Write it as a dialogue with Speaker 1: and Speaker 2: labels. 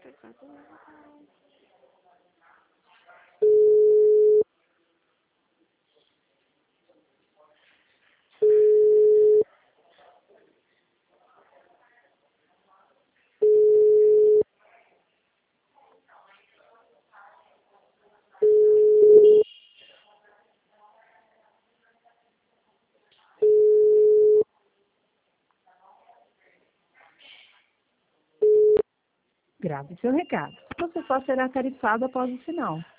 Speaker 1: Grave seu recado. Você só será tarifado após o sinal.